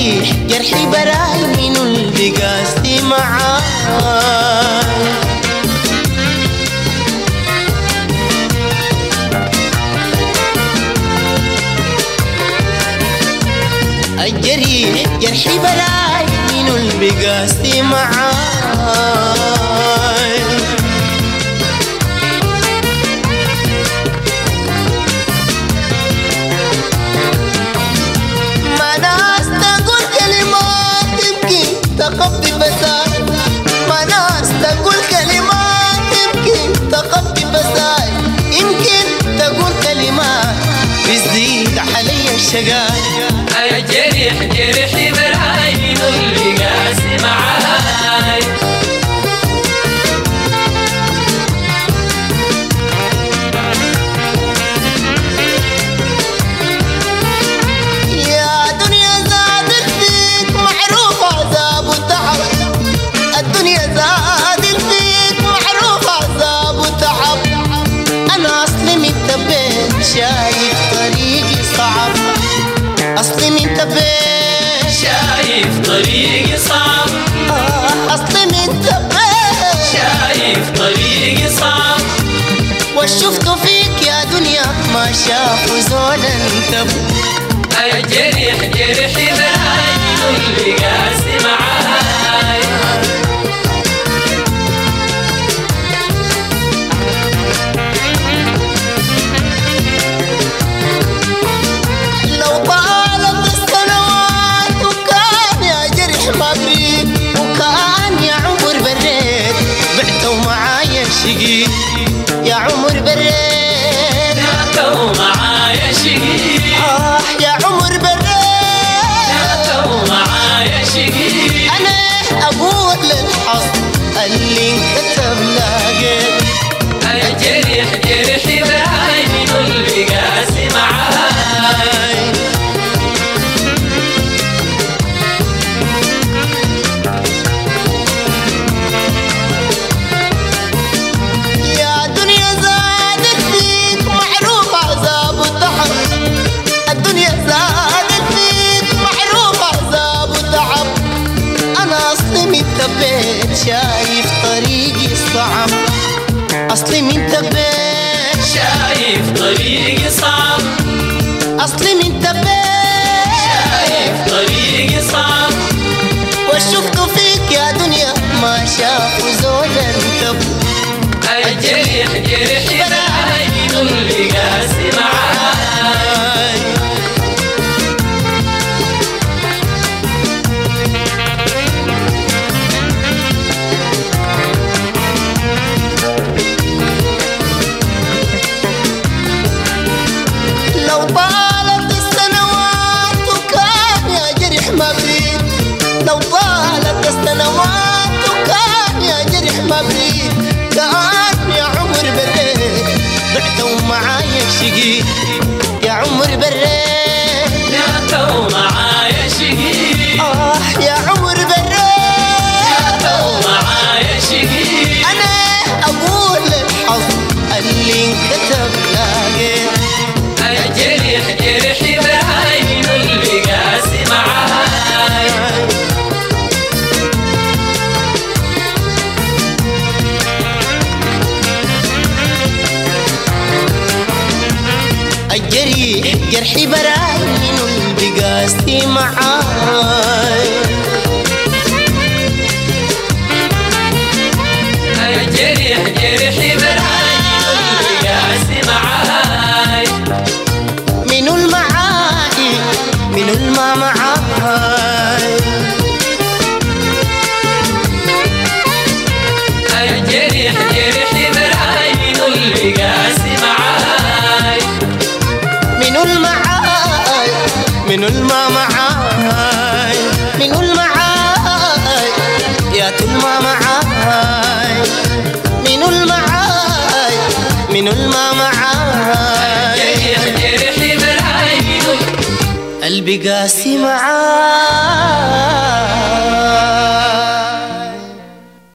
الجريح جرحي براي من اللي قاسي معاي. الجريح جرحي براي من اللي قاسي معاي. ما ناس تقول كلمات يمكن تخفي فساد، ما ناس تقول كلمات يمكن تخفي فساد، يمكن تقول كلمات بتزيد علي الشقاء. الجريح جرحي براي من اللي قاسي معاي. يا دنيا زادت فيك معروف عذاب وتعب، الدنيا زادت فيك معروف عذاب وتعب. أنا أصلي متبين شايف طريقي صعب، أصلي متبين شايف طريقي صعب. أصلي متبين شايف طريقي صعب. وشفته فيك يا دنيا ما شافوا زول انتبه. الجريح جرحي براي من اللي قاسي معاي. لو طالت السنوات وكان يا جرح ما بريد، وكان يا عمر بريد بعته معايا شقيق، يا عمر بريد بعته معايا شقيق. يا عمر بريد بعته معايا شقيق. أنا أقول للحظ اللي انكتب لاقيت. الجريح جرحي براي من اللي قاسي معاي. يا دنيا زادت فيك معروف عذاب وتعب، الدنيا زادت فيك معروف عذاب وتعب. أنا أصلي متبين شايف طريقي صعب، أصلي متبين شايف طريقي صعب. أصلي متبين شايف طريقي صعب. وشفته فيك يا دنيا ما شافوا زول انتبه. الجريح جرحي براي من اللي قاسي معاي. لو طالت السنوات وكان يا جرح ما بريد، لو طالت السنوات وكان يا جرح ما بريد، كان يا عمر بريد بعته معايا شقيق، يا عمر بريد بعته معايا شقيق. يا عمر بريد بعته معايا شقيق. أنا أقول للحظ اللي انكتب لاقيت. الجريح جرحي براي من اللي قاسي معاي. الجريح جرحي براي من اللي قاسي معاي. الجريح جرحي براي من اللي قاسي معاي. من المعاي من الما معاي. الجريح جرحي براي من اللي قاسي معاي. من المعاي من الما معاي. من المعاي يا تلما معاي. من المعاي من الما معاي. الجريح جرحي براي من قلبي قاسي معاي.